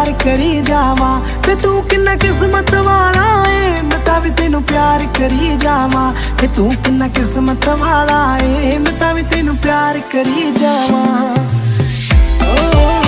प्यार करी जावा ते तू किन्ना किस्मत वाला है मैं तां भी तेनू प्यार करी जावा ते तू किन्ना किस्मत वाला है मैं तां भी तेनू प्यार करी जावा।